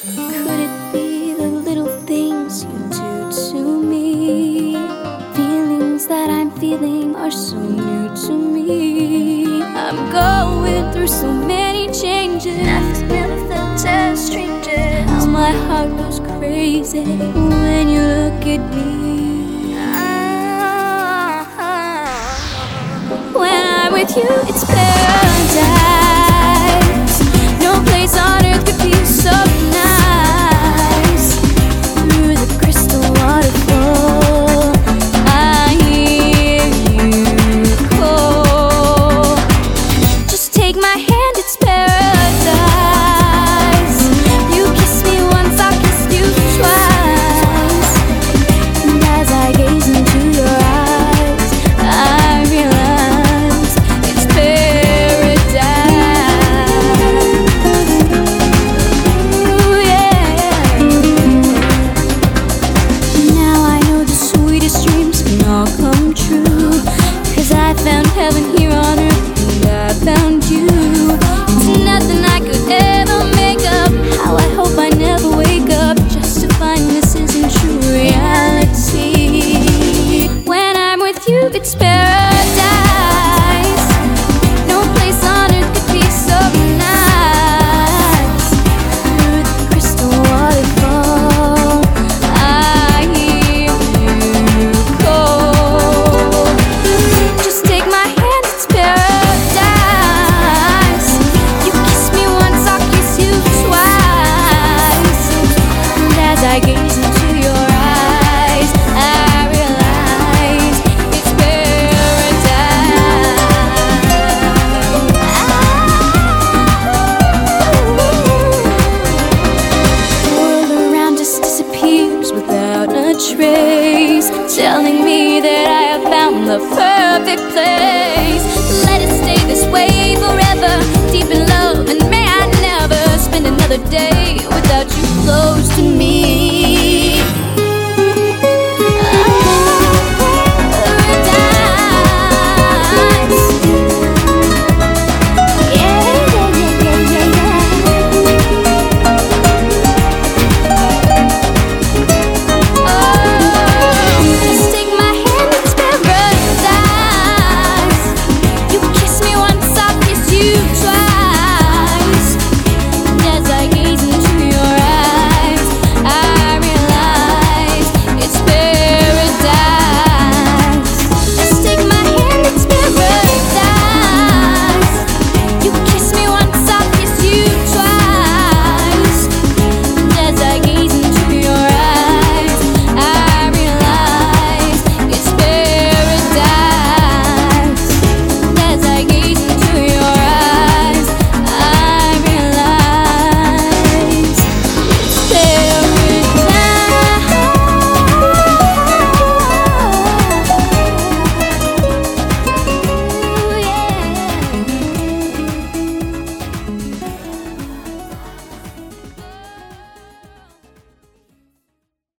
Could it be the little things you do to me? Feelings that I'm feeling are so new to me. I'm going through so many changes. I've never felt as stranger. How my heart goes crazy when you look at me. When I'm with you, it's paradise.